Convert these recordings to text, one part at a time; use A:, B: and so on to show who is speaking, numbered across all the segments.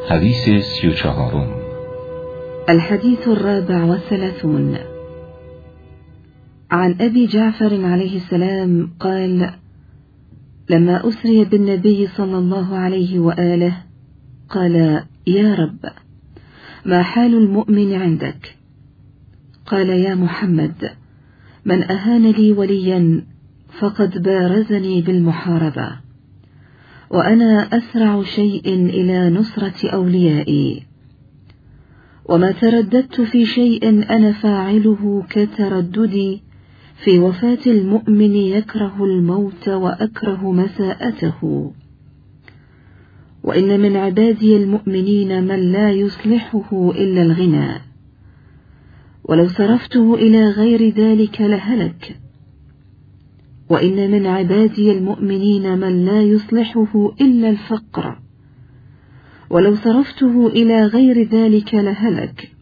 A: حديث 34.
B: الحديث 34. عن أبي جعفر عليه السلام قال: لما أسري بالنبي صلى الله عليه وآله قال: يا رب، ما حال المؤمن عندك؟ قال: يا محمد، من أهان لي وليا فقد بارزني بالمحاربة، وأنا أسرع شيء إلى نصرة أوليائي، وما ترددت في شيء أنا فاعله كترددي في وفاة المؤمن يكره الموت وأكره مساءته. وإن من عبادي المؤمنين من لا يصلحه إلا الغنى، ولو صرفته إلى غير ذلك لهلك. وإن من عبادي المؤمنين من لا يصلحه إلا الفقر، ولو صرفته إلى غير ذلك لهلك.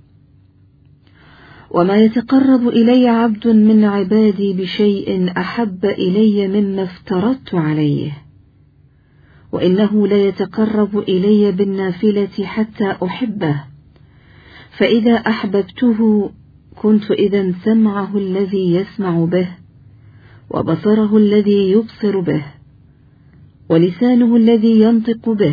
B: وما يتقرب إلي عبد من عبادي بشيء أحب إلي مما افترضت عليه، وإنه لا يتقرب إلي بالنافلة حتى أحبه، فإذا أحببته كنت إذا سمعه الذي يسمع به، وبصره الذي يبصر به، ولسانه الذي ينطق به،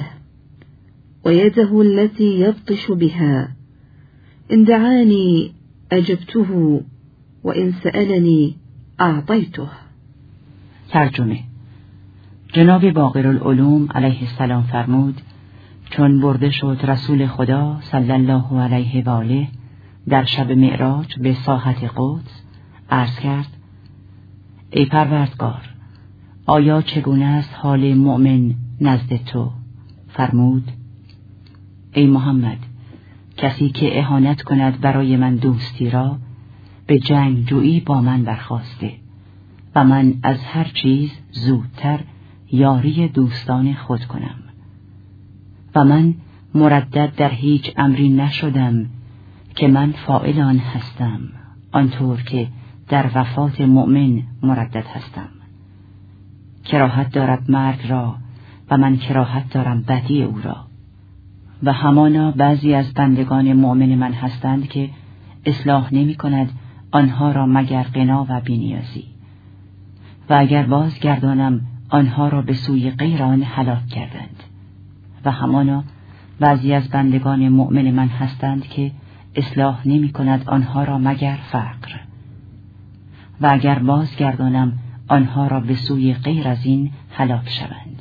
B: ويده التي يبطش بها. إن دعاني أجبته، وإن سألني أعطيته.
C: ترجمه: جناب باقرالعلوم علیه السلام فرمود: چون برده شد رسول خدا صلی الله علیه و آله در شب معراج به ساحت قدس، عرض کرد: ای پروردگار، آیا چگونه است حال مؤمن نزد تو؟ فرمود: ای محمد، کسی که اهانت کند برای من دوستی را، به جنگ جویی با من برخاسته و من از هر چیز زودتر یاری دوستان خود کنم. و من مردد در هیچ امری نشدم که من فاعل آن هستم، آنطور که در وفات مؤمن مردد هستم. کراهت دارد مرگ را و من کراهت دارم بدی او را. و همانا بعضی از بندگان مؤمن من هستند که اصلاح نمی کند آنها را مگر غنا و بی‌نیازی، و اگر بازگردانم آنها را به سوی غیر آن هلاک کردند. و همانا بعضی از بندگان مؤمن من هستند که اصلاح نمی کند آنها را مگر فقر، و اگر بازگردانم آنها را به سوی غیر از این هلاک شوند.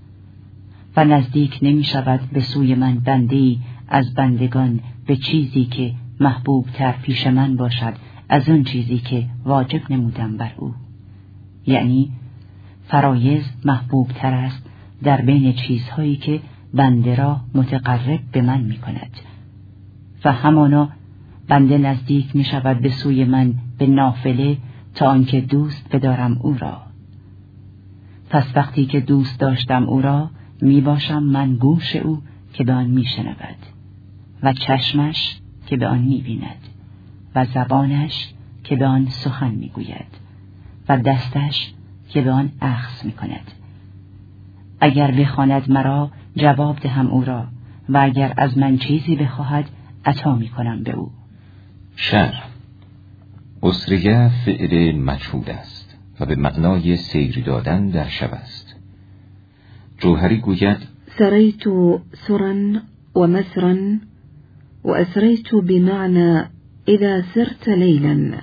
C: و نزدیک نمی شود به سوی من بنده‌ای از بندگان به چیزی که محبوب تر پیش من باشد از اون چیزی که واجب نمودم بر او. یعنی فرایض محبوب تر است در بین چیزهایی که بنده را متقرب به من می کند. و همانا بنده نزدیک می شود به سوی من به نافله تا آنکه دوست بدارم او را. پس وقتی که دوست داشتم او را، می باشم من گوش او که به آن می شنود، و چشمش که به آن می بیند، و زبانش که به آن سخن می گوید، و دستش که به آن اخذ می کند. اگر بخواند مرا، جواب دهم او را، و اگر از من چیزی بخواهد، عطا می کنم به او.
A: شرح: اسریه فعل مجهول است و به معنای سیر دادن در شب است. جوهری گوید:
B: سريت سرا ومسرا، وأسريت بمعنى إذا سرت ليلا،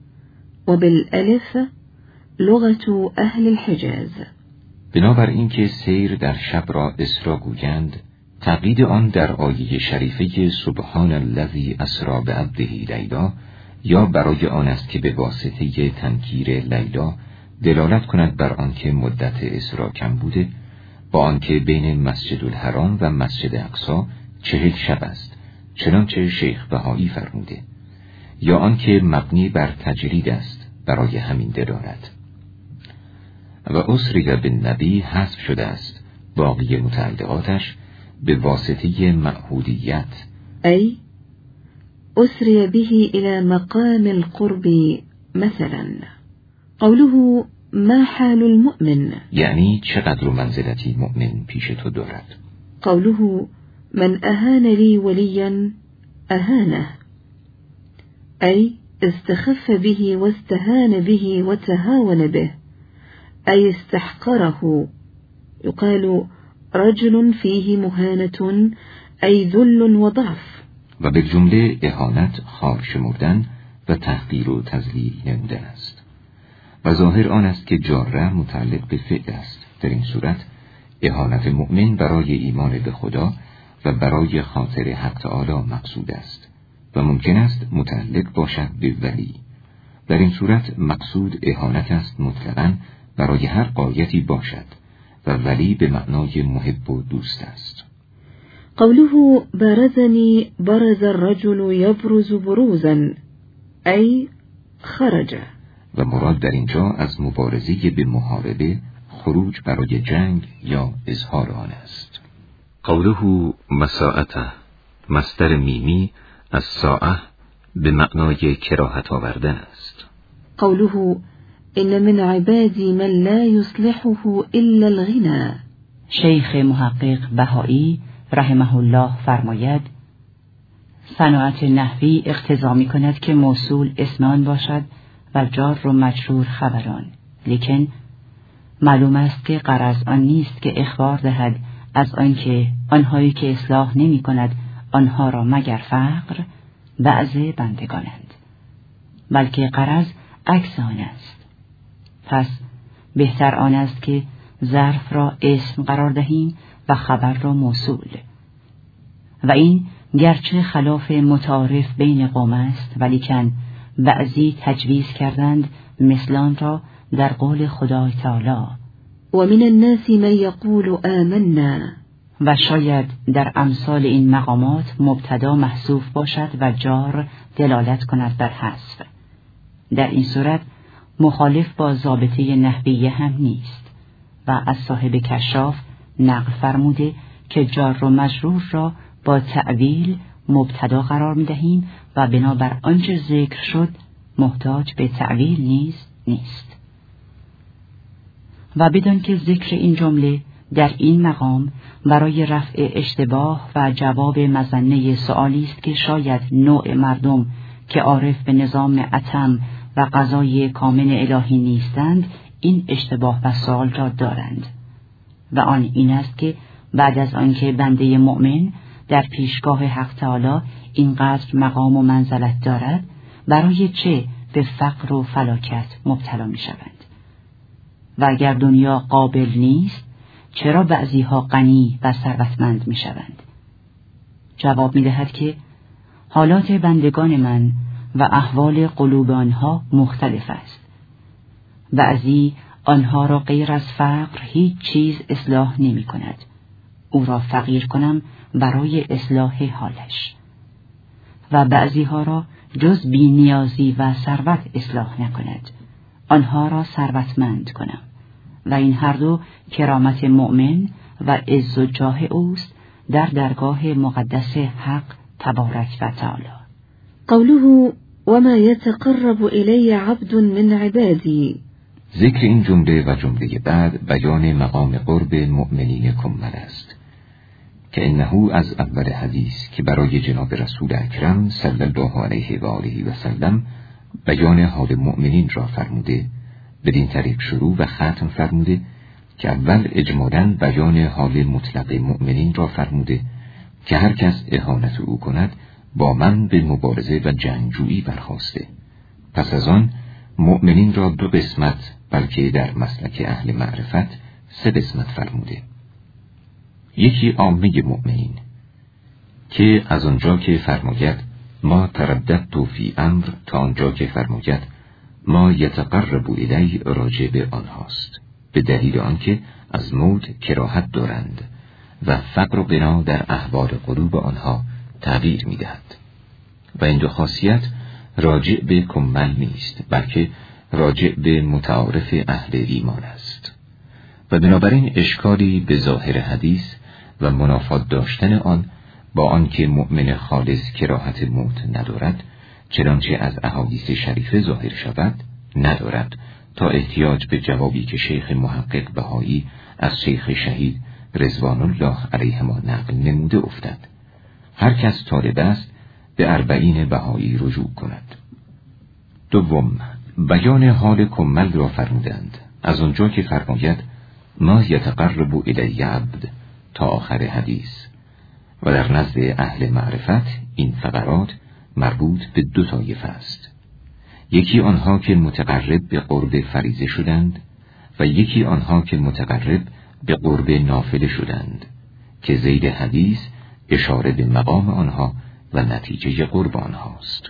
B: وبالألف لغة أهل الحجاز.
A: بنابراین که سیر در شب را اسرا گویند، تقلید آن در آیه شریفه سبحان الذی اسری بعبده لیلا یا برای آن است که به واسطه تنکیر لیلا دلالت کند بر آنکه مدت اسرا کم بوده، با آنکه بین مسجد الحرام و مسجد اقصی 40 شب است، چنانچه شیخ بهایی فرموده، یا آنکه مبنی بر تجرید است برای همین دلالت. و اسری بالنبی حذف شده است، باقی متعلقاتش به واسطه معهودیت،
B: ای أسري به إلى مقام القرب مثلا. قوله ما حال المؤمن،
A: یعنی چقدر منزلتی مؤمن پیش تو دارد.
B: قوله من أهان لي وليا أهانه، أي استخف به واستهان به وتهاون به، أي استحقره. يقال رجل فيه مهانة، أي ذل وضعف.
A: و به جمله اهانت خوار شمردن و تحقیر و تذلیل نمودن است. و ظاهر آن است که جاره متعلق به فعل است. در این صورت اهانت مؤمن برای ایمان به خدا و برای خاطر حق تعالی مقصود است و ممکن است متعلق باشد به ولی. در این صورت مقصود اهانت است مطلقاً برای هر غایتی باشد و ولی به معنای محب و دوست است.
B: قوله برزني برز الرجل يبرز بروزا، أي خرج.
A: و مراد در اینجا از مبارزه به محاربه، خروج برای جنگ یا اظهار آن است. قوله مساعته، مصدر میمی از ساعه به معنای کراهت آوردن است.
B: قوله إن من عبادي من لا يصلحه إلا الغنى.
C: شیخ محقق بهایی رحمه الله فرماید صناعت نحوی اقتضا می کند که موصول اسم آن باشد و جار و مجرور خبران، لیکن معلوم است که غرض آن نیست که اخبار دهد از آنکه آنهایی که اصلاح نمی کند آنها را مگر فقر بعض بندگانند، بلکه غرض عکس آن است. پس بهتر آن است که ظرف را اسم قرار دهیم و خبر را موصول، و این گرچه خلاف متعارف بین قوم است ولیکن بعضی تجویز کردند مثل آن را در قول خدای تعالی
B: و من الناس من یقول آمنا،
C: و شاید در امثال این مقامات مبتدا محذوف باشد و جار دلالت کند بر حذف. در این صورت مخالف با ضابطه نحویه هم نیست و از صاحب کشاف نقل فرموده که جار و مجرور را با تأویل مبتدا قرار می دهیم و بنابر آنچه ذکر شد محتاج به تأویل نیست. و بدان که ذکر این جمله در این مقام برای رفع اشتباه و جواب مظنه سؤالی است که شاید نوع مردم که عارف به نظام اتم و قضای کامل الهی نیستند این اشتباه و سؤال را دارند، و آن این است که بعد از آنکه بنده مؤمن در پیشگاه حق تعالی اینقدر مقام و منزلت دارد برای چه به فقر و فلاکت مبتلا می شوند؟ و اگر دنیا قابل نیست چرا بعضیها غنی و ثروتمند می شوند؟ جواب می دهد که حالات بندگان من و احوال قلوب آنها مختلف است. بعضی آنها را غیر از فقر هیچ چیز اصلاح نمی کند. او را فقیر کنم برای اصلاح حالش، و بعضی ها را جز بی نیازی و ثروت اصلاح نکند، آنها را ثروتمند کنم، و این هر دو کرامت مؤمن و عز و جاه اوست در درگاه مقدس حق تبارک و تعالی.
B: قوله وما يتقرب إلي عبد من عبادي.
A: ذکر این جمله و جمله بعد بیان مقام قرب مؤمنین کمل است که انه از اول حدیث که برای جناب رسول اکرم صلی الله علیه و آله و سلم بیان حال مؤمنین را فرموده، بدین طریق شروع و ختم فرموده که اول اجمالاً بیان حال مطلق مؤمنین را فرموده که هر کس اهانت او کند با من به مبارزه و جنگجویی برخاسته. پس از آن مؤمنین را دو قسمت بلکه در مسلک اهل معرفت سه قسمت فرموده. یکی عامه مؤمنین که از آنجا که فرماید ما ترددت فی امر تا آنجا که فرماید ما یتقرب الی راجع به آنهاست، به دلیل آنکه از موت کراهت دارند و فقر و غنا در احوال قلوب آنها تغییر می‌دهد. و این دو خاصیت راجع به کمل نیست بلکه راجع به متعارف اهل ایمان است، و بنابراین اشکالی به ظاهر حدیث و منافات داشتن آن با آنکه مؤمن خالص کراهت موت ندارد چنانچه از احادیث شریفه ظاهر شود ندارد، تا احتیاج به جوابی که شیخ محقق بهایی از شیخ شهید رضوان الله علیهما نقل نموده افتد: هر کس طالب است به 40 بهایی رجوع کند. دوم، بیان حال کمل را فرمودند، از آنجا که فرماید ما یتقرب الی عبد تا آخر حدیث، و در نزد اهل معرفت این فقرات مربوط به 2 طایفه است: یکی آنها که متقرب به قرب فریضه شدند و یکی آنها که متقرب به قرب نافله شدند، که ذیل حدیث اشاره به مقام آنها و نتیجه قرب آنهاست.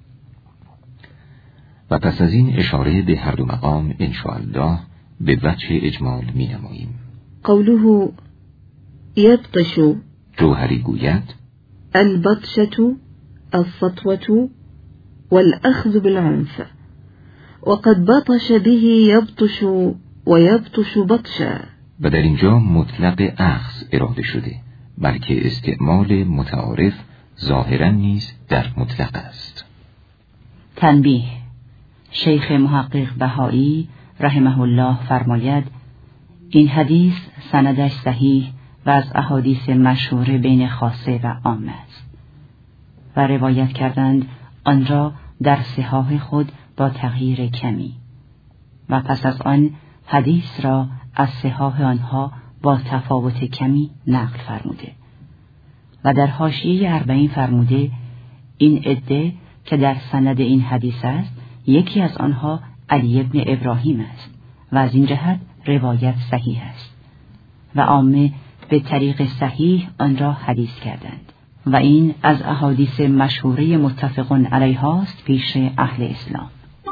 A: و پس از این اشاره به هر 2 مقام انشاءالله به وجه اجمال می نماییم.
B: قوله یبطش،
A: جوهری گوید
B: البطشة السطوة والأخذ بالعنف، وقد بطش به يبطش ويبطش بطشا.
A: و در اینجا مطلق اخذ اراده شده، بلکه استعمال متعارف ظاهراً نیز در مطلق است.
C: تنبیه: شیخ محقق بهایی رحمه الله فرماید این حدیث سندش صحیح و از احادیث مشهور بین خاصه و عامه است و روایت کردند آن را در صحاح خود با تغییر کمی و پس از آن حدیث را از صحاح آنها با تفاوت کمی نقل فرموده و در حاشیه 40 فرموده این عده که در سند این حدیث است یکی از آنها علی بن ابراهیم است و از این جهت روایت صحیح است و عامه به طریق صحیح آن را حدیث کردند و این از احادیث مشهوره متفق علیها است پیش اهل اسلام.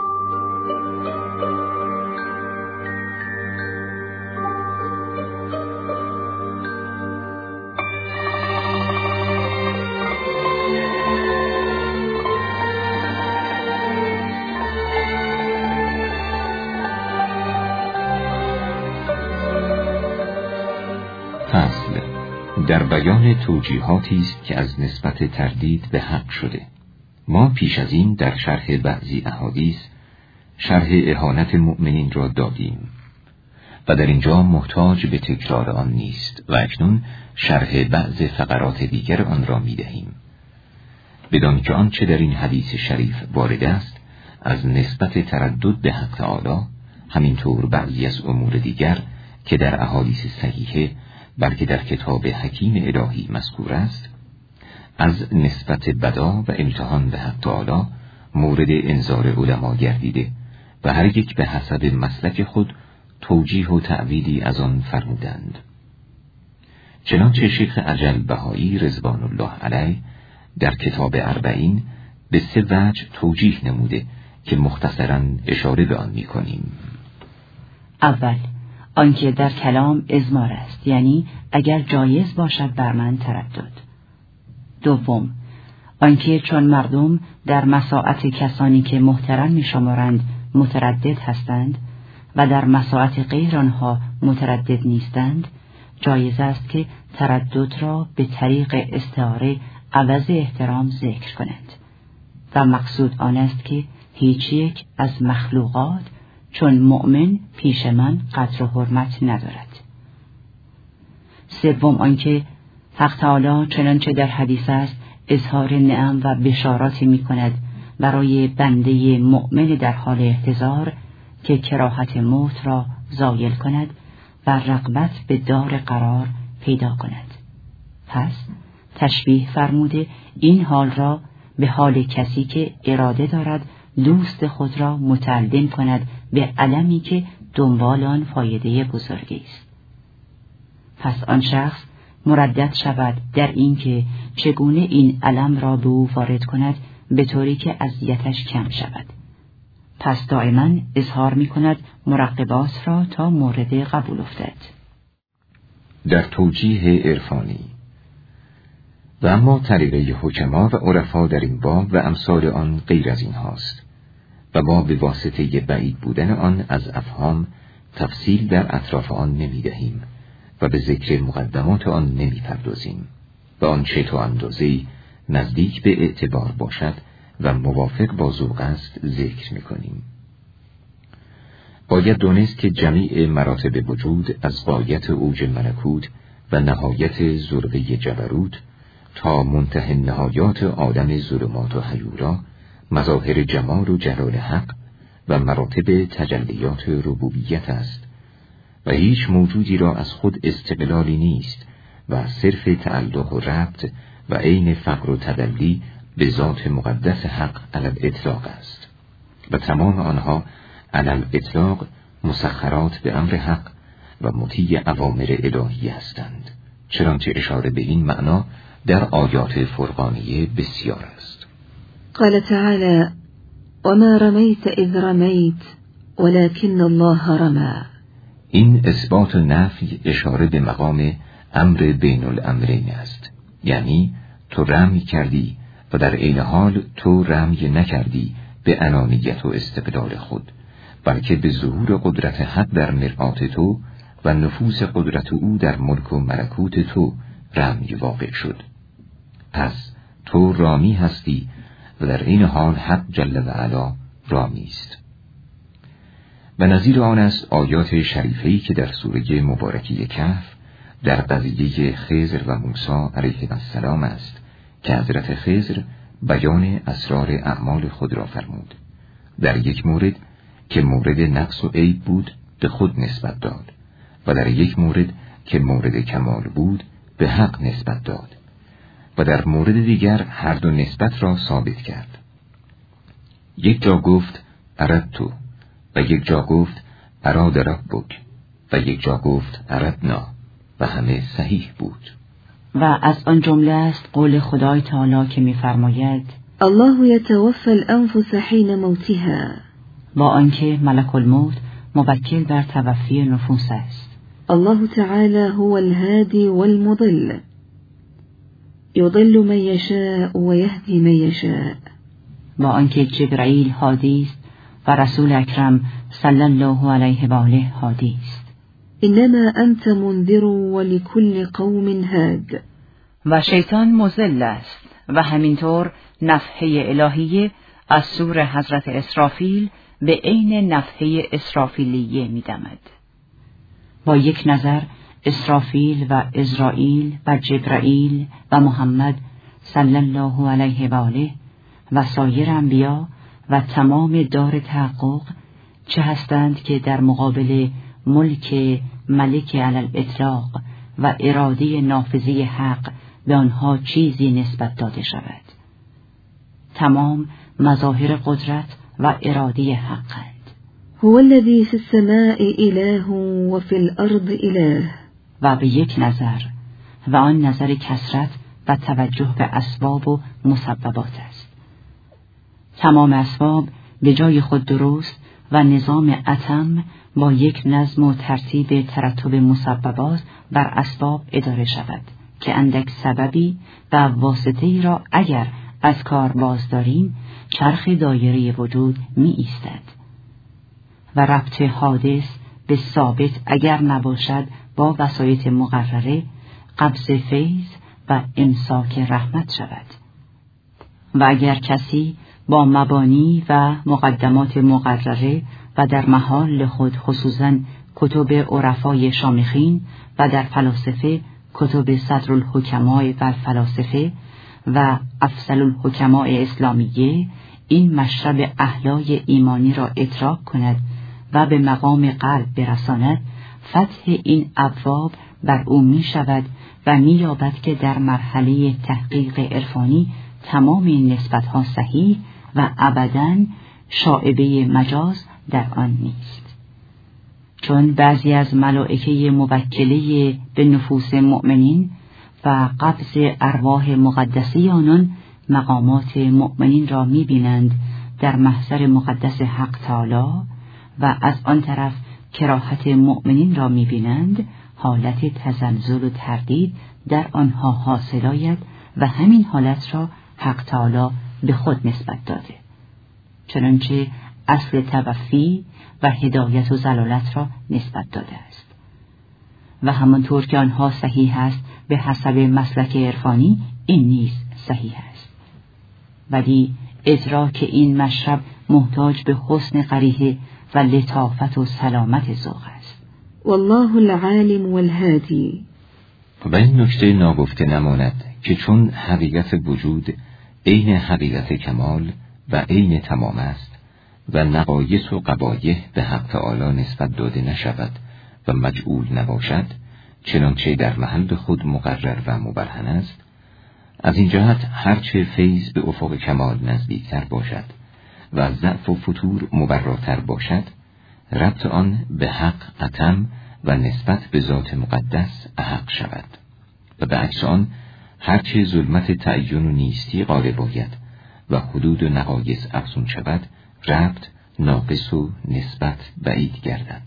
A: فصل در بیان توجیهاتی است که از نسبت تردید به حق شده. ما پیش از این در شرح بعضی احادیث شرح اهانت مؤمنین را دادیم و در اینجا محتاج به تکرار آن نیست و اکنون شرح بعض فقرات دیگر آن را می دهیم، بدان که آنچه در این حدیث شریف وارد است از نسبت تردد به حق تعالی، همینطور بعضی از امور دیگر که در احادیث صحیحه بلکه در کتاب حکیم الهی مذکور است، از نسبت بدا و امتحان به حق تعالی مورد انظار علما گردیده و هر یک به حسب مسلک خود توجیه و تعویلی از آن فرمودند. چنانچه شیخ اجل بهایی رضوان الله علیه در کتاب 40 به 3 وجه توجیه نموده که مختصراً اشاره به آن می‌کنیم.
C: اول، آنکه در کلام اضمار است، یعنی اگر جایز باشد بر من تردد. دوم، آنکه چون مردم در مساعت کسانی که محترم می‌شمارند متردد هستند و در مساعت غیر آنها متردد نیستند، جایز است که تردد را به طریق استعاره عوض احترام ذکر کنند و مقصود آن است که هیچ یک از مخلوقات چون مؤمن پیش من قدر و حرمت ندارد. سوم، آنکه حق تعالی چنانچه در حدیث است اظهار نعم و بشاراتی می کند برای بنده مؤمن در حال احتضار که کراهت موت را زایل کند و رغبت به دار قرار پیدا کند. پس تشبیه فرموده این حال را به حال کسی که اراده دارد دوست خود را متعلم کند به علمی که دنبال آن فایده بزرگی است. پس آن شخص مردد شود در این که چگونه این علم را به او وارد کند به طوری که اذیتش کم شود. پس دائما اظهار می کند مراقبات را تا مورد قبول افتد.
A: در توجیه عرفانی و اما طریقه حکما و عرفا در این باب و امثال آن غیر از این هاست و ما به واسطه بعید بودن آن از افهام تفصیل در اطراف آن نمی دهیم و به ذکر مقدمات آن نمی پردازیم و آنچه تا اندازه‌ای نزدیک به اعتبار باشد و موافق با ذوق است ذکر می کنیم. باید دانست که جمیع مراتب وجود از غایت اوج ملکوت و نهایت ذروه جبروت تا منتهی نهایات عالم ظلمات و هیولا، مظاهر جمال و جلال حق و مراتب تجلیات ربوبیت است و هیچ موجودی را از خود استقلالی نیست و صرف تعلق و ربط و عین فقر و تدلی به ذات مقدس حق علی الاطلاق است و تمام آنها علی الاطلاق مسخرات به امر حق و مطیع اوامر الهی هستند، چنانچه اشاره به این معنا در آیات فرقانیه بسیار است.
B: قال تعالی: وما رمیت اذ رمیت ولكن الله رمی.
A: این اثبات و نفی اشاره به مقام امر بین الامرین است، یعنی تو رمی کردی و در عین حال تو رمی نکردی به انانیت و استقلال خود، بلکه به ظهور قدرت حق در مرآت تو و نفوذ قدرت او در ملک و ملکوت تو رمی واقع شد. پس تو رامی هستی و در این حال حق جل و علا رامی است. و نظیر آن است آیات شریفه‌ای که در سوره مبارکه کهف در قضیه خضر و موسی علیه السلام است که حضرت خضر بیان اسرار اعمال خود را فرمود. در یک مورد که مورد نقص و عیب بود به خود نسبت داد و در یک مورد که مورد کمال بود به حق نسبت داد و در مورد دیگر هر دو نسبت را ثابت کرد. یک جا گفت اردتو و یک جا گفت اراد ربک و یک جا گفت اردنا و همه صحیح بود.
C: و از آن جمله است قول خدای تعالی که می‌فرماید:
B: الله یتوفی الانفس حین موتها،
C: با آنکه ملک الموت موکل بر توفی نفوس است.
B: الله تعالی هو الهادی والمضل، یضل من یشاء و یهدی من یشاء.
C: با آنکه جبرئیل هادی است و رسول اکرم صلی الله علیه و آله هادی است.
B: انما انت منذر ولكل قوم هاد.
C: و شیطان مضل است و همینطور نفحه الهیه از سور حضرت اسرافیل به عین نفحه اسرافیلیه می‌دمد. با یک نظر اسرافیل و ازرائیل و جبرائیل و محمد صلی الله علیه و آله و سایر انبیا و تمام دار تحقق چه هستند که در مقابل ملک ملک علی الاطلاق و اراده نافذی حق به آنها چیزی نسبت داده شود. تمام مظاهر قدرت و اراده حقند.
B: هو الذی فی السماء اله و فی الارض اله.
C: و به یک نظر و آن نظر کثرت و توجه به اسباب و مسببات است. تمام اسباب به جای خود درست و نظام اتم با یک نظم و ترتیب ترتب مسببات بر اسباب اداره شود که اندک سببی و واسطه‌ای را اگر از کار باز داریم چرخ دایره وجود می ایستد و ربط حادث به ثابت اگر نباشد با وسایط مقرره قبض فیض و امساک رحمت شود و اگر کسی با مبانی و مقدمات مقرره و در محال خود خصوصاً کتب عرفای شامخین و در فلاسفه کتب صدر الحکماء و الفلاسفه و افضل الحکماء اسلامیه این مشرب احلای ایمانی را ادراک کند و به مقام قلب برساند، فتح این ابواب بر او می شود و می یابد که در مرحله تحقیق عرفانی تمام این نسبتها صحیح و ابداً شائبه مجاز در آن نیست. چون بعضی از ملائکه موکله به نفوس مؤمنین و قبض ارواح مقدسه آنان مقامات مؤمنین را می بینند در محضر مقدس حق تعالی و از آن طرف کراهت مؤمنین را می بینند، حالت تزلزل و تردید در آنها حاصل آید و همین حالت را حق تعالی به خود نسبت داده، چنانچه اصل توفی و هدایت و ضلالت را نسبت داده است. و همانطور که آنها صحیح است به حسب مسلک عرفانی این نیز صحیح است، ولی ادراک این مشرب محتاج به حسن قریحه و لطافت و سلامت ذوق است.
B: والله العالم والهادی.
A: و این نکته ناگفته نماند که چون حقیقت وجود عین حقیقت کمال و عین تمام است و نقایص و قبایح به حق تعالی نسبت داده نشود و مجعول نباشد، چنانچه در محل خود مقرر و مبرهن است، از این جهت هرچه فیض به افق کمال نزدیکتر باشد و از ضعف و فتور مبراتر باشد، ربط آن به حق اتم و نسبت به ذات مقدس احق شود و به عکس آن هرچه ظلمت تعین و نیستی غالب آید و حدود و نقایص افزون شود، ربط ناقص و نسبت بعید گردد.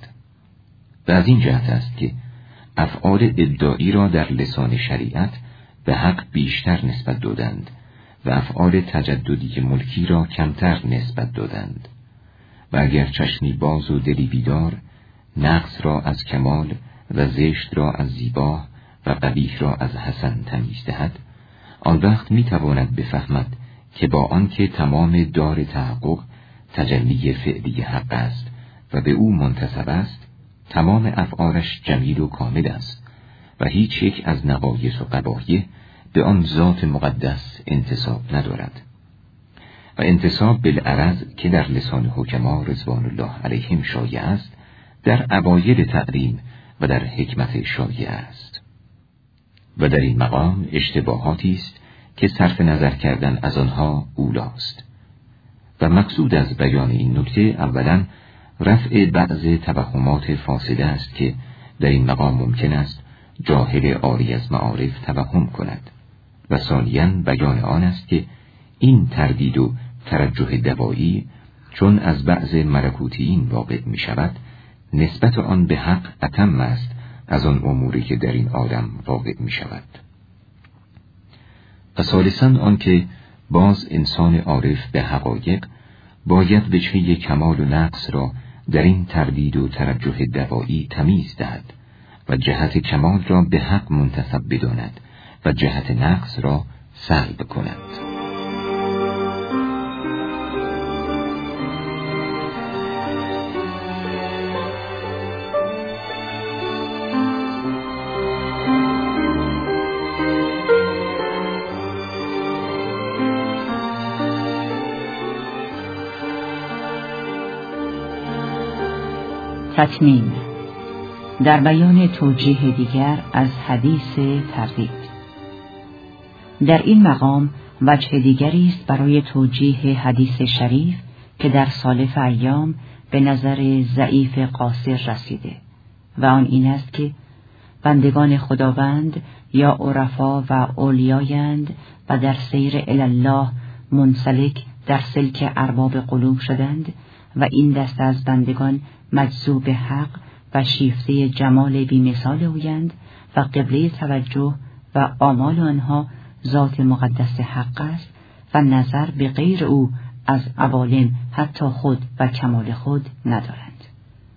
A: و از این جهت است که افعال ابداعی را در لسان شریعت به حق بیشتر نسبت دادند و افعال تجددی ملکی را کمتر نسبت دادند. و اگر چشمی باز و دلی بیدار نقص را از کمال و زشت را از زیبا و قبیح را از حسن تمیز دهد، آن وقت میتواند بفهمد که با آنکه تمام دار تحقق تجلی فعلی حق است و به او منتسب است، تمام افعالش جمیل و کامل است و هیچ یک از نقایص و قبایح به آن ذات مقدس انتساب ندارد. و انتساب بالعرض که در لسان حکما رضوان الله علیهم شایع است، در اوایل تعلیم و در حکمت شایع است. و در این مقام اشتباهاتی است که صرف نظر کردن از آنها اولاست. و مقصود از بیان این نکته اولا رفع بعض توهمات فاسده است که در این مقام ممکن است جاهل عاری از معارف توهم کند، و ثانیاً بیان آن است که این تردید و ترجح دوایی چون از بعض ملکوتیین واقع می شود، نسبت آن به حق اتم است از آن اموری که در این عالم واقع می شود. و ثالثاً آن که باز انسان عارف به حقایق باید وجهه کمال و نقص را در این تردید و ترجح دوایی تمیز دهد و جهت کمال را به حق منتسب بداند و جهت نقص را سلب کند.
C: تتمیم در بیان توجیه دیگر از حدیث تردید. در این مقام وجه دیگری است برای توجیه حدیث شریف که در سالف ایام به نظر ضعیف قاصر رسیده و آن این است که بندگان خداوند یا عرفا و اولیایند و در سیر الله منسلک در سلک ارباب قلوب شدند و این دست از بندگان مجذوب حق و شیفته جمال بی‌مثال اویند و قبله توجه و آمال آنها ذات مقدس حق است و نظر به غیر او از عوالم حتی خود و کمال خود ندارند.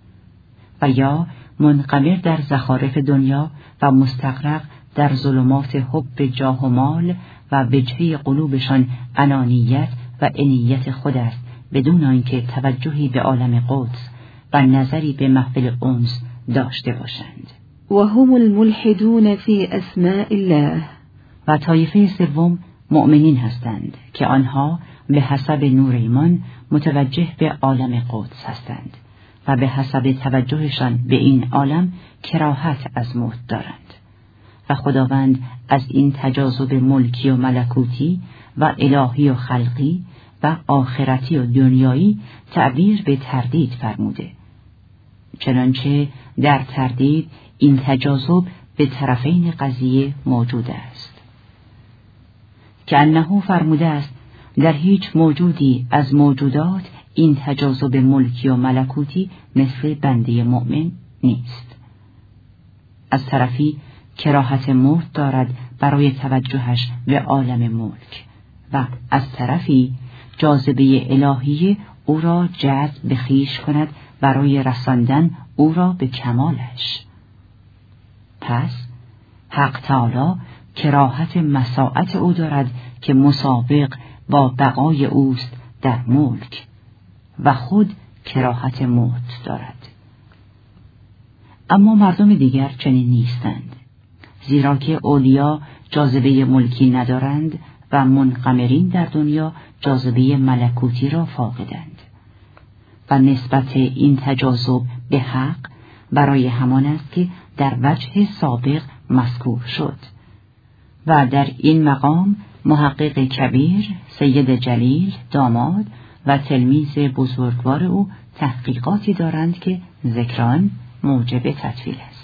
C: و یا منقمر در زخارف دنیا و مستغرق در ظلمات حب جاه و مال و وجهه قلوبشان انانیت و انیت خود است، بدون آنکه توجهی به عالم قدس و نظری به محفل انس داشته باشند.
B: و هم الملحدون فی اسماء الله.
C: و طایفه سوم مؤمنین هستند که آنها به حسب نور ایمان متوجه به عالم قدس هستند و به حسب توجهشان به این عالم کراهت از موت دارند و خداوند از این تجاذب ملکی و ملکوتی و الهی و خلقی و آخرتی و دنیایی تعبیر به تردید فرموده، چنانچه در تردید این تجاذب به طرفین قضیه موجود است. که انه فرموده است در هیچ موجودی از موجودات این تجاذب ملکی و ملکوتی مثل بنده مؤمن نیست. از طرفی کراهت موت دارد برای توجهش به عالم ملک و از طرفی جاذبه الهی او را جذب به خویش کند برای رساندن او را به کمالش. پس حق تعالی کراهت مساعت او دارد که مسابق با بقای اوست در ملک و خود کراهت موت دارد. اما مردم دیگر چنین نیستند، زیرا که اولیا جاذبه ملکی ندارند و منقمرین در دنیا جاذبه ملکوتی را فاقدند و نسبت این تجاذب به حق برای همان است که در وجه سابق مذکور شد و در این مقام محقق کبیر سید جلیل داماد و تلمیذ بزرگوار او تحقیقاتی دارند که ذکران موجب تطویل است.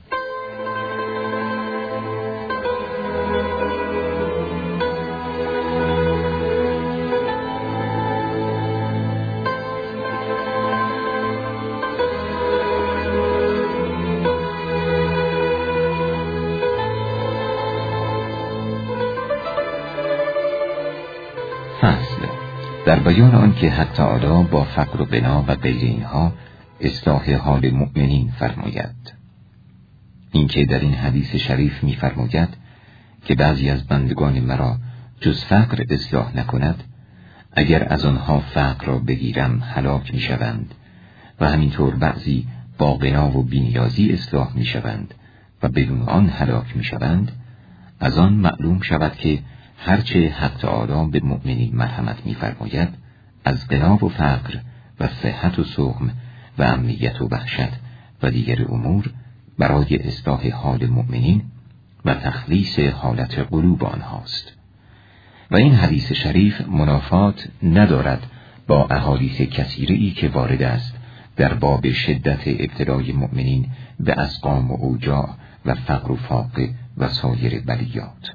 A: در بیان آن که حق تعالی با فقر و غنا و غیر اینها اصلاح حال مؤمنین فرماید. این که در این حدیث شریف می فرماید که بعضی از بندگان مرا جز فقر اصلاح نکند، اگر از آنها فقر را بگیرم هلاک می شوند و همینطور بعضی با غنا و بی‌نیازی اصلاح می شوند و بدون آن هلاک می شوند، از آن معلوم شود که هرچه حق تعالی به مؤمنین مرحمت می‌فرماید از غنا و فقر و صحت و سقم و امنیت و وحشت و دیگر امور برای اصلاح حال مؤمنین و تخلیص حالت قلوب آنهاست. و این حدیث شریف منافات ندارد با احادیث کثیره‌ای که وارد است در باب شدت ابتلای مؤمنین به اسقام و اوجاع و فقر و فاقه و سایر بلیات.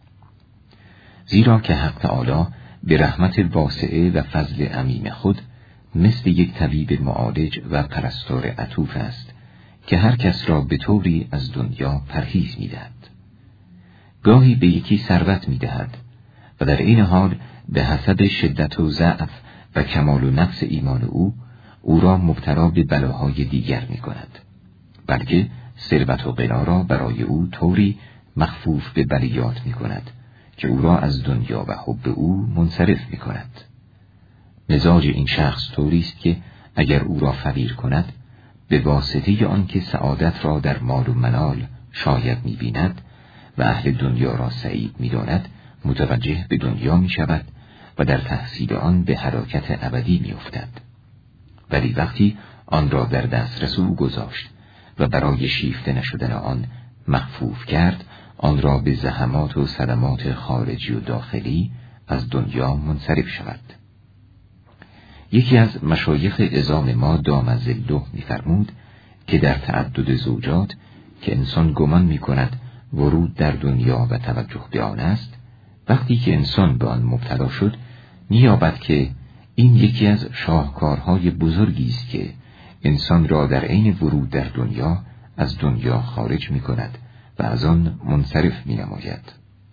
A: زیرا که حق تعالی به رحمت واسعه و فضل عمیم خود مثل یک طبیب معالج و پرستار عطوف است که هر کس را به طوری از دنیا پرهیز می‌دهد. گاهی به یکی ثروت می‌دهد و در این حال به حسب شدت و ضعف و کمال و نقص ایمان او را مبتلا به بلاهای دیگر می‌کند، بلکه ثروت و غنا را برای او طوری مخفوف به بلیات می‌کند که او را از دنیا و حب او منصرف می کند. مزاج این شخص طوری است که اگر او را فقیر کند، به واسطه آن که سعادت را در مال و منال شاید می بیند و اهل دنیا را سعید می داند، متوجه به دنیا می شود و در تحصیل آن به هلاکت ابدی می افتد. ولی وقتی آن را در دسترس او گذاشت و برای شیفته نشدن آن مخفوف کرد، آن را به زحمات و صدمات خارجی و داخلی از دنیا منصرف شود. یکی از مشایخ عظام ما دام ظله می‌فرمود که در تعدد زوجات که انسان گمان می‌کند ورود در دنیا و توجه به آن است، وقتی که انسان به آن مبتلا شد می‌یابد که این یکی از شاهکارهای بزرگی است که انسان را در عین ورود در دنیا از دنیا خارج می‌کند و از آن منصرف می نماید.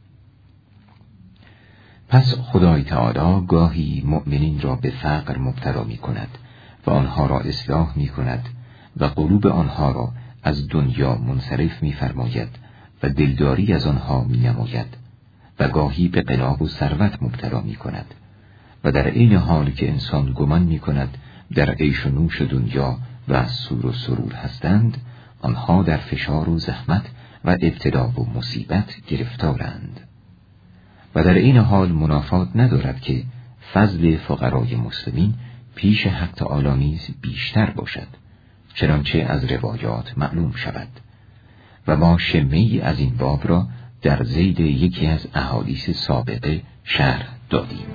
A: پس خدای تعالی گاهی مؤمنین را به فقر مبتلا می کند و آنها را اصلاح می کند و قلوب آنها را از دنیا منصرف می فرماید و دلداری از آنها می نماید و گاهی به غنا و ثروت مبتلا می کند و در این حال که انسان گمان می کند در عیش و نوش دنیا و از سور و سرور هستند، آنها در فشار و زحمت و ابتلا و مصیبت گرفتارند. و در این حال منافات ندارد که فضل فقرای مسلمین پیش حق تعالی نیز بیشتر باشد، چنانچه از روایات معلوم شود و ما شمه‌ای از این باب را در ذیل یکی از احادیث سابقه شرح دادیم.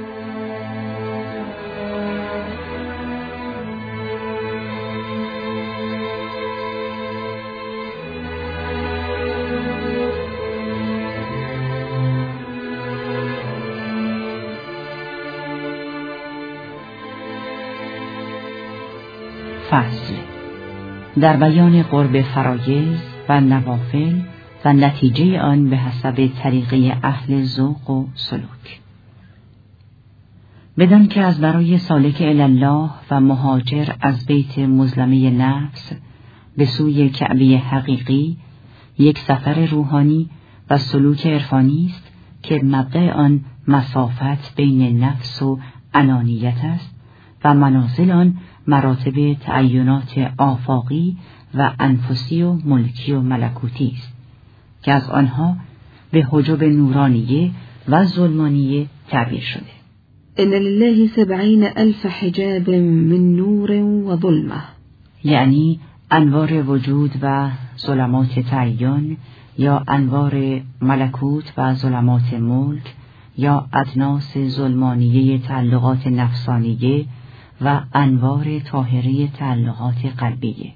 C: فصل در بیان قرب فرایض و نوافل و نتیجه آن به حسب طریقه اهل ذوق و سلوک. بدان که از برای سالک الله و مهاجر از بیت مظلمه نفس به سوی کعبه حقیقی یک سفر روحانی و سلوک عرفانی است که مبدأ آن مسافت بین نفس و انانیت است و منازل آن مراتب تعینات آفاقی و انفسی و ملکی و ملکوتی است که از آنها به حجب نورانیه و ظلمانیه تعبیر شده.
B: إن لله 70,000 حجاب من نور وظلمة،
C: یعنی انوار وجود و ظلمات تعین، یا انوار ملکوت و ظلمات ملک، یا ادناس ظلمانیه تعلقات نفسانیه و انوار طاهره تعلقات قلبیه.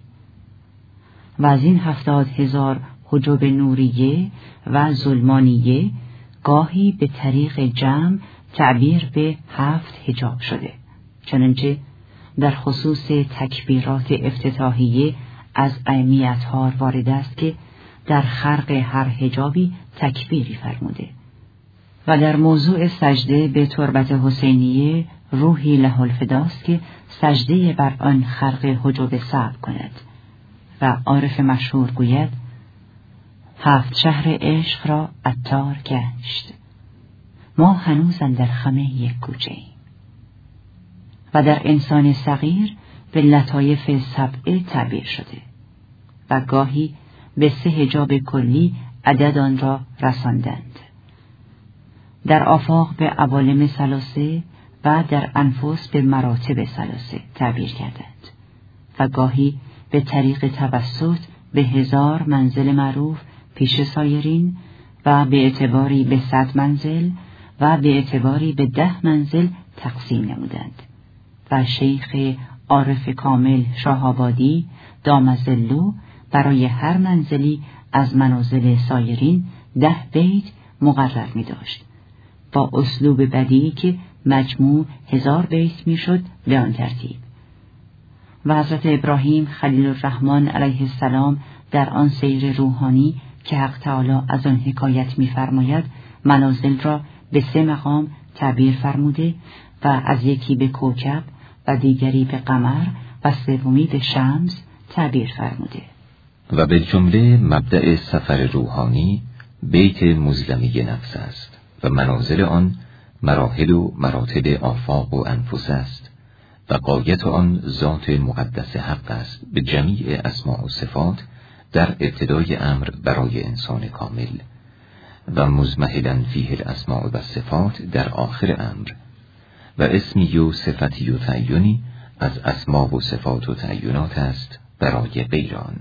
C: و از این 70,000 حجب نوریه و ظلمانیه گاهی به طریق جمع تعبیر به 7 حجاب شده، چنانچه در خصوص تکبیرات افتتاحیه از ائمه اطهار وارد است که در خرق هر حجابی تکبیری فرموده. و در موضوع سجده به تربت حسینیه روحی له الفداست که سجده بر آن خرق حجب صعب کند. و عارف مشهور گوید 7 شهر عشق را عطار گشت، ما هنوز اندر خم یک کوچه ایم. و در انسان صغیر به لطایف 7 تعبیر شده و گاهی به 3 حجاب کلی عدد آن را رساندند. در آفاق به عوالم 3 و در انفس به مراتب 3 تعبیر کردند و گاهی به طریق توسط به 1000 منزل معروف پیش سایرین و به اعتباری به 100 منزل و به اعتباری به 10 منزل تقسیم نمودند. و شیخ عارف کامل شاهآبادی دامظلو برای هر منزلی از منازل سایرین 10 بیت مقرر می داشت با اسلوب بدیعی که مجموع 1000 بیت می شد به آن ترتیب. و حضرت ابراهیم خلیل الرحمن علیه السلام در آن سیر روحانی که حق تعالی از آن حکایت می فرماید منازل را به 3 مقام تعبیر فرموده و از یکی به کوکب و دیگری به قمر و سومی به شمس تعبیر فرموده.
A: و به جمله مبدأ سفر روحانی بیت مظلمی نفس است و منازل آن مراحل و مراتب آفاق و انفس است و غایت آن ذات مقدس حق است به جمیع اسماء و صفات در ابتدای امر برای انسان کامل و مزمحلا فیه الاسماء و صفات در آخر امر و اسمی و صفتی و تعینی از اسماء و صفات و تعینات است برای غیران.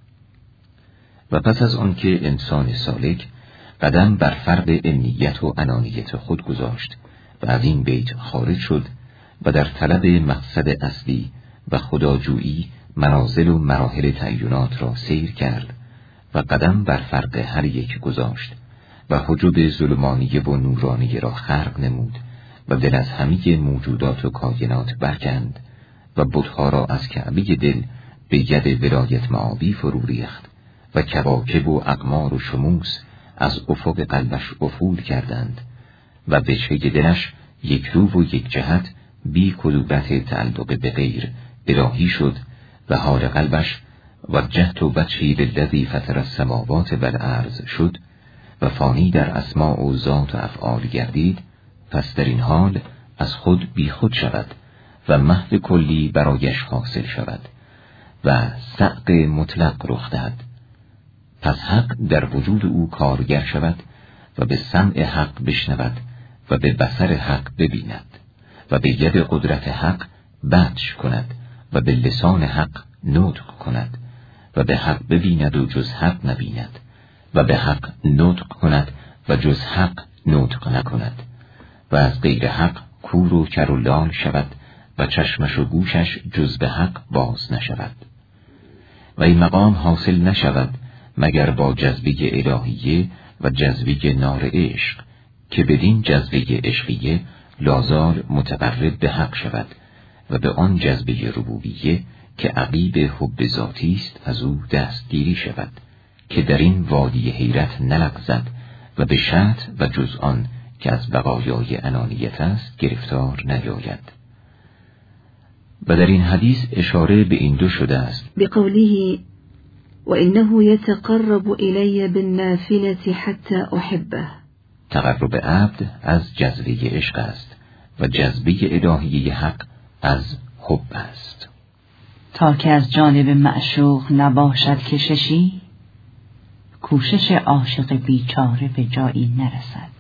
A: و پس از آن که انسان سالک قدم بر فرق انیت و انانیت خود گذاشت و از این بیت خارج شد و در طلب مقصد اصلی و خداجویی منازل و مراحل تعینات را سیر کرد و قدم بر فرق هر یک گذاشت و حجب ظلمانیه و نورانیه را خرق نمود و دل از همه موجودات و کائنات برکند و بتها را از کعبه دل به ید ولایت معابی فرو ریخت و کواکب و اقمار و شموس از افق قلبش افول کردند و وجهه دلش یک رو و یک جهت بی کدورت تعلق به غیر الهی شد و حال قلبش وجهت وجهی للذی فطر السماوات والارض شد و فانی در اسماء و ذات و افعال گردید. پس در این حال از خود بی خود شود و محو کلی برایش حاصل شود و صعق مطلق رخ دهد. پس حق در وجود او کارگر شود و به سمع حق بشنود و به بصر حق ببیند و به ید قدرت حق بطش کند و به لسان حق نطق کند و به حق ببیند و جز حق نبیند و به حق نطق کند و جز حق نطق نکند و از غیر حق کور و کر و لال شود و چشمش و گوشش جز به حق باز نشود. و این مقام حاصل نشود مگر با جذبه الهیه و جذبه نار عشق که بدین جذبه عشقیه لازال متقرب به حق شود و به آن جذبه ربوبیه که عقیب حب ذاتی است از او دستگیری شود که در این وادی حیرت نلغزد و به شرط و جز آن که از بقایای انانیت است گرفتار نیاید. و در این حدیث اشاره به این دو شده است
B: بقوله وإنه يتقرب إلي بالنافلة حتى أحبه.
A: تقرب عبد از جذبه عشق است و جذبه الهیه حق از حب است.
C: تا که از جانب معشوق نباشد کششی کوشش عاشق بیچاره به جایی نرسد.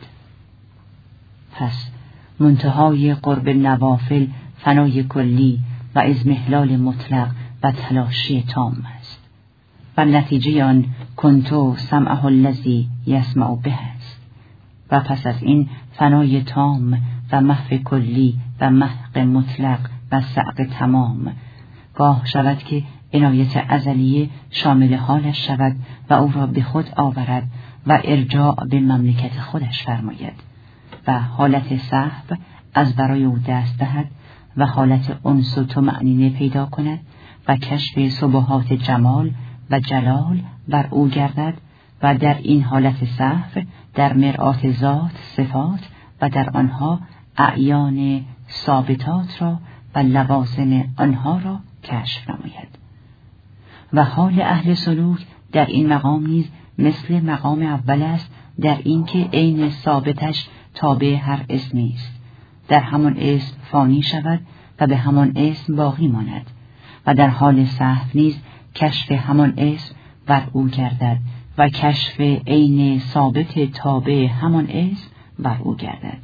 C: پس منتهای قرب نوافل فنای کلی و اضمحلال مطلق و تلاشی تام است و نتیجه آن کنتو سمعه الذی یسمع به است و پس از این فنای تام و محو کلی و محق مطلق و سعق تمام گاه شود که عنایت ازلیه شامل حالش شود و او را به خود آورد و ارجاع به مملکت خودش فرماید و حالت صحو از برای او دست دهد و حالت انس و طمأنینه پیدا کند و کشف سبحات جمال و جلال بر او گردد و در این حالت صحو در مرآت ذات صفات و در آنها اعیان ثابتات را و لوازم آنها را کشف نماید. و حال اهل سلوک در این مقام نیز مثل مقام اول است، در اینکه عین ثابتش تابع هر اسمی است، در همان اسم فانی شود و به همان اسم باقی ماند و در حال صحو نیز کشف همان اسم بر او گردد و کشف عین ثابت تابع همان اسم بر او گردد.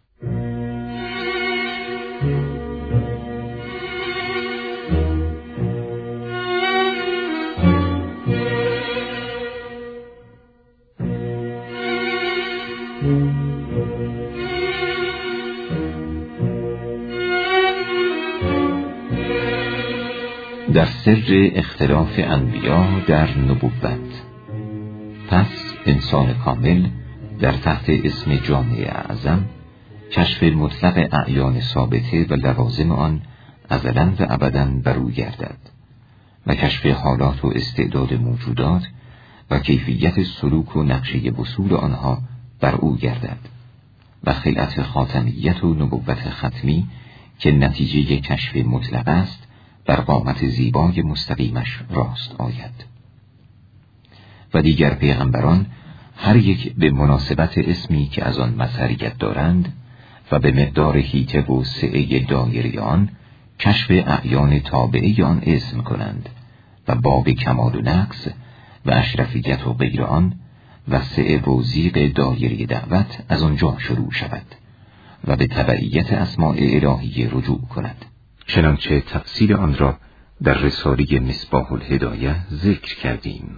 A: در سر اختلاف انبیا در نبوت. پس انسان کامل در تحت اسم جامع اعظم کشف مطلق اعیان ثابته و لوازم آن ازلاً و ابداً بر او گردد و کشف حالات و استعداد موجودات و کیفیت سلوک و نقشه وصول آنها بر او گردد و خلعت خاتمیت و نبوت ختمی که نتیجه کشف مطلق است بر قامت زیبای مستقیمش راست آید. و دیگر پیغمبران هر یک به مناسبت اسمی که از آن مظهریت دارند و به مقدار حیطه و سعه دایره آن کشف اعیان تابعه آن اسم کنند و باب کمال و نقص و اشرفیت و غیر آن و سعه و زیغ دایره دعوت از آنجا شروع شود و به تبعیت اسماء الهی رجوع کند، چنانچه تفصیل آن را در رساله مصباح الهدایه ذکر کردیم.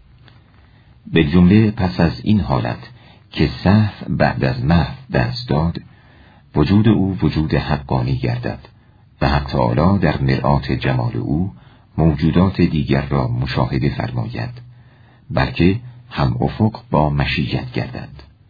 A: به جمله پس از این حالت که صحو بعد از محو دست داد، وجود او وجود حقانی گردد و حق تعالی در مرآت جمال او موجودات دیگر را مشاهده فرماید، بلکه هم افق با مشیت گردد.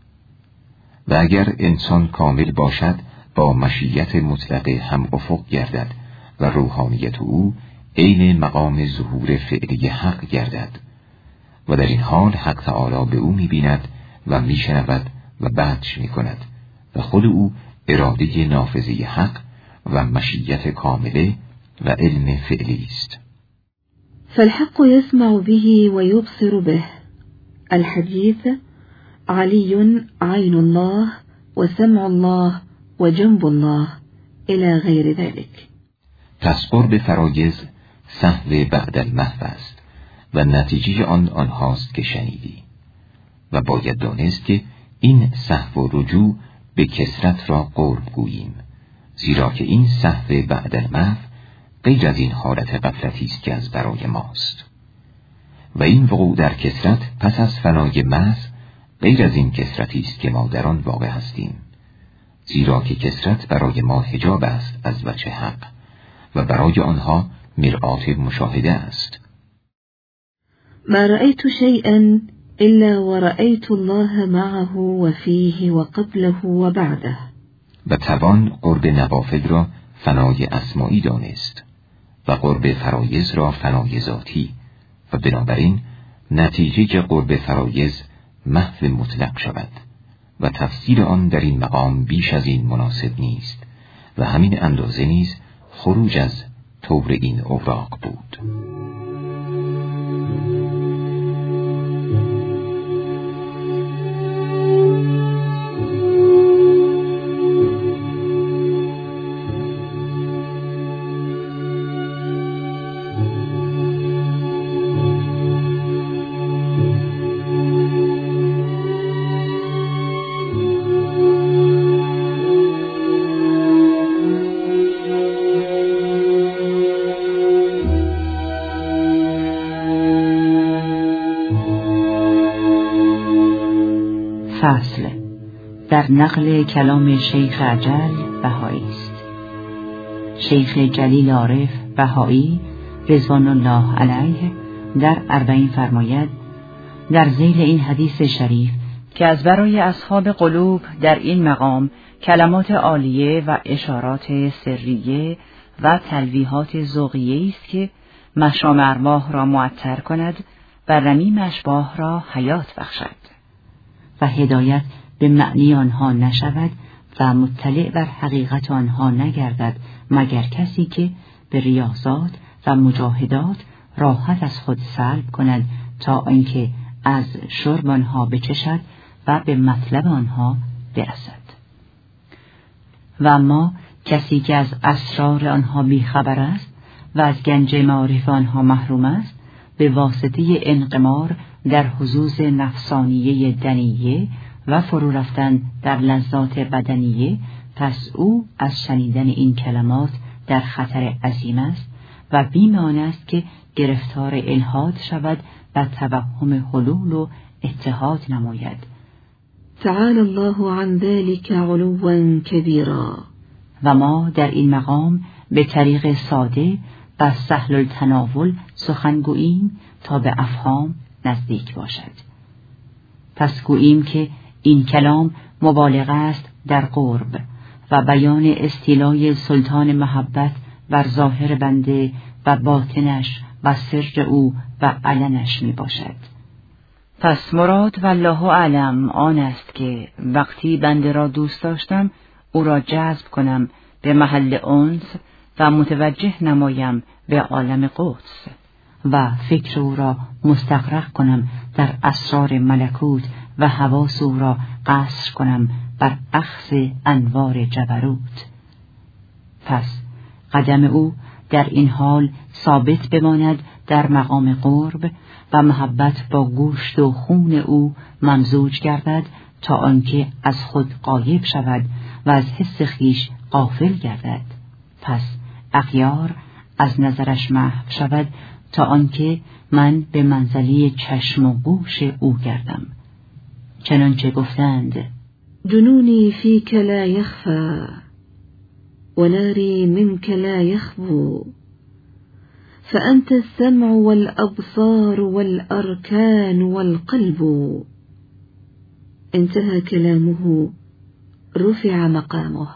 A: و اگر انسان کامل باشد با مشیت مطلق هم افق گردد و روحانیت او عین مقام ظهور فعلی حق گردد و در این حال حق تعالی به او می‌بیند و می‌شنود و بعدش می‌کند و خود او اراده نافذه حق و مشیت کامله و علم فعلی است.
B: فالحق يسمع به ويبصر به. الحديث: علي عين الله وسمع الله وجنب الله إلى غير ذلك.
A: پس قرب فرایض صحو بعد المحو است و نتیجه آنهاست که شنیدی و باید دانست که این صحو و رجوع به کثرت را قرب گوییم، زیرا که این صحو بعد المحو غیر از این حالت غفلتی است که از برای ماست و این وقوع در کثرت پس از فنای محض غیر از این کثرتی است که ما در آن واقع هستیم، زیرا که کثرت برای ما حجاب است از وجه حق و برای آنها مرآت مشاهده است.
B: ما رأيت شيئا إلا ورأيت الله معه وفيه وقبله وبعده.
A: و توان قرب نوافل را فنای اسماعی دانست و قرب فرایض را فنای ذاتی و بنابراین نتیجه قرب فرایض محو مطلق شود و تفسیر آن در این مقام بیش از این مناسب نیست و همین اندازه نیز خروج از طور این اوراق بود.
C: در نقل کلام شیخ اجل بهایی است. شیخ جلیل عارف بهایی رضوان الله علیه در 40 فرماید در ذیل این حدیث شریف که از برای اصحاب قلوب در این مقام کلمات عالیه و اشارات سریه و تلویحات ذوقیه است که مشام ارواح را معطر کند و رمیم اشباح را حیات بخشد و هدایت به معنی آنها نشود و مطلع بر حقیقت آنها نگردد مگر کسی که به ریاضات و مجاهدات راحت از خود سلب کند تا آنکه از شرب آنها بچشد و به مطلب آنها برسد. و اما کسی که از اسرار آنها بیخبر است و از گنج معارف آنها محروم است به واسطه انقمار در حظوظ نفسانیه دنیه و فرو رفتن در لذات بدنیه، پس او از شنیدن این کلمات در خطر عظیم است و بیم آن است که گرفتار الحاد شود و توهم حلول و اتحاد نماید.
B: تعالی الله عن ذلك علوا كبيرا.
C: و ما در این مقام به طریق ساده و سهل التناول سخن گوییم تا به افهام نزدیک باشد. پس گوییم که این کلام مبالغه است در قرب و بیان استیلای سلطان محبت بر ظاهر بنده و باطنش و سر او و علنش می باشد. پس مراد والله اعلم آن است که وقتی بنده را دوست داشتم او را جذب کنم به محل انس و متوجه نمایم به عالم قدس و فکر او را مستغرق کنم در اسرار ملکوت و حواس او را قصر کنم بر اخذ انوار جبروت. پس قدم او در این حال ثابت بماند در مقام قرب و محبت با گوشت و خون او ممزوج گردد تا آنکه از خود غایب شود و از حس خویش غافل گردد. پس اغیار از نظرش محو شود تا آنکه من به منزله چشم و گوش او گردم. چنانچه گفتند
B: جنوني فيك لا يخفى وناري منك لا يخبو فأنت السمع والأبصار والأركان والقلب. انتهى كلامه رفع مقامه.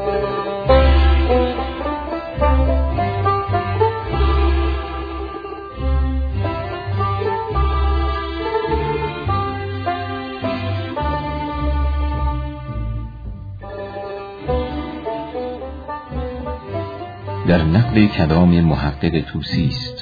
A: در نقل کلام محقق طوسی است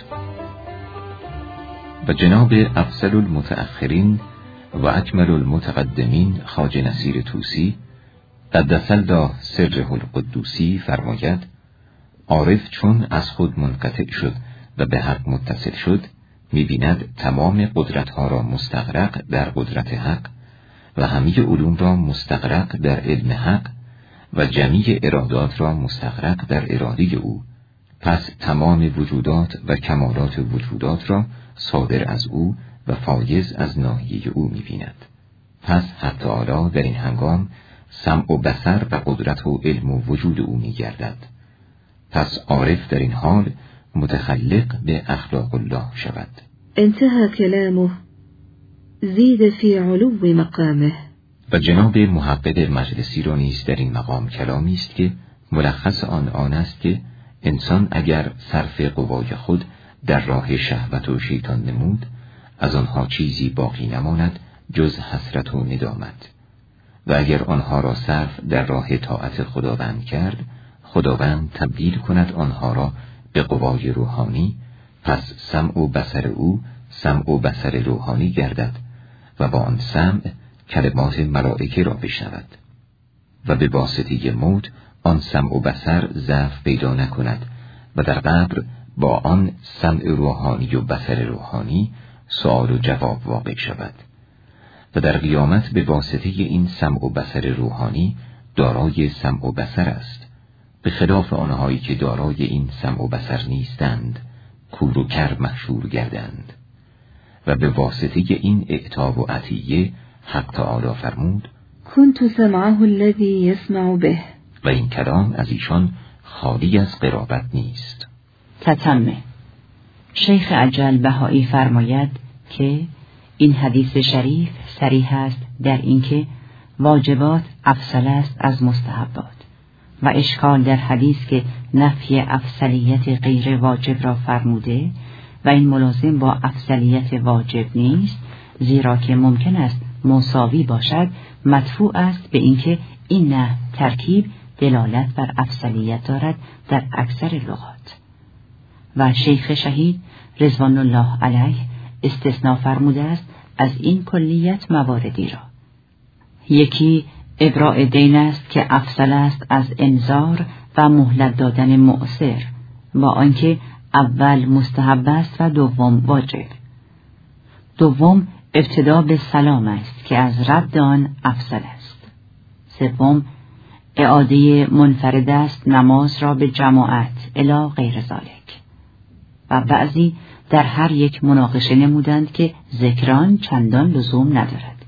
A: و جناب افضل المتأخرین و اکمل المتقدمین خواجه نصیر طوسی قدس الله سره القدوسی فرماید عارف چون از خود منقطع شد و به حق متصل شد می‌بیند تمام قدرت‌ها را مستغرق در قدرت حق و همه علوم را مستغرق در علم حق و جمیع ارادات را مستغرق در اراده او. پس تمام وجودات و کمالات وجودات را صادر از او و فایز از ناحیه او می‌بیند. پس حق تعالی در این هنگام سمع و بصر و قدرت و علم و وجود او می‌گردد. پس عارف در این حال متخلق به اخلاق الله شود.
B: انتهى كلامه زید فی علو مقامه.
A: و جناب محقق مجلسی را نیز در این مقام کلامی است که ملخص آن است که انسان اگر صرف قوای خود در راه شهوت و شیطان نمود از آنها چیزی باقی نماند جز حسرت و ندامت، و اگر آنها را صرف در راه طاعت خداوند کرد خداوند تبدیل کند آنها را به قوای روحانی، پس سمع و بصر او سمع و بصر روحانی گردد و با آن سمع کلمات ملائکه را بشنود و به واسطه موت آن سمع و بصر ضعف پیدا نکند و در قبر با آن سمع روحانی و بصر روحانی سؤال و جواب واقع شود و در قیامت به واسطه این سمع و بصر روحانی دارای سمع و بصر است، به خلاف آنهایی که دارای این سمع و بصر نیستند کور و کر محشور گردند. و به واسطه این اعطا و عطیه حق تعالی فرمود
B: كنت سمعه الذي يسمع به.
A: و این کلام از ایشان خالی از قرابت نیست.
C: تتمه. شیخ عجل بهایی فرماید که این حدیث شریف صریح است در اینکه واجبات افضل است از مستحبات و اشکال در حدیث که نفی افضلیت غیر واجب را فرموده و این ملازم با افضلیت واجب نیست، زیرا که ممکن است مساوی باشد، مدفوع است به اینکه این نه ترکیب دلالت بر افضلیت دارد در اکثر لغات. و شیخ شهید رضوان الله علیه استثناء فرموده است از این کلیت مواردی را. یکی ابراء دین است که افضل است از انذار و مهلت دادن مؤثر، با آنکه اول مستحب است و دوم واجب. دوم ابتدا به سلام است که از رد آن افضل است. سوم اعاده منفرد است نماز را به جماعت الی غیر ذالک. و بعضی در هر یک مناقشه نمودند که ذکران چندان لزوم ندارد.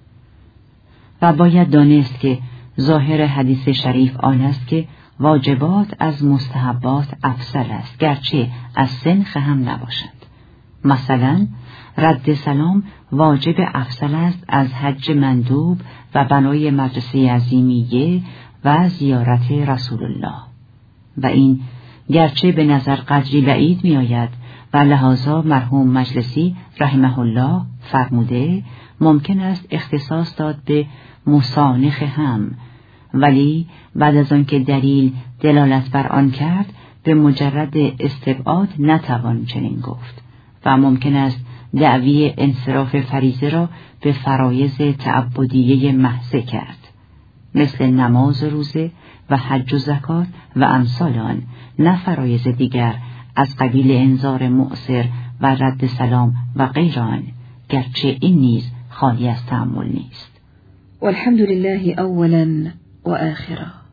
C: و باید دانست که ظاهر حدیث شریف آن است که واجبات از مستحبات افضل است، گرچه از سنخ هم نباشند. مثلا رد سلام واجب افضل است از حج مندوب و بنای مدرسه عظیمیه و زیارت رسول الله. و این گرچه به نظر قدری بعید می آید و لحاظا مرحوم مجلسی رحمه الله فرموده ممکن است اختصاص داد به مسانخ هم، ولی بعد از آن که دلیل دلالت بر آن کرد به مجرد استبعاد نتوان چنین گفت و ممکن است دعوی انصراف فریضه را به فرایض تعبدیه محضه کرد، مثل نماز و روزه و حج و زکات و امثال آن، نه فرایض دیگر از قبیل انذار مؤثر و رد سلام و غیر آن، گرچه این نیز خالی از تأمل نیست.
B: والحمد لله اولا و آخرا.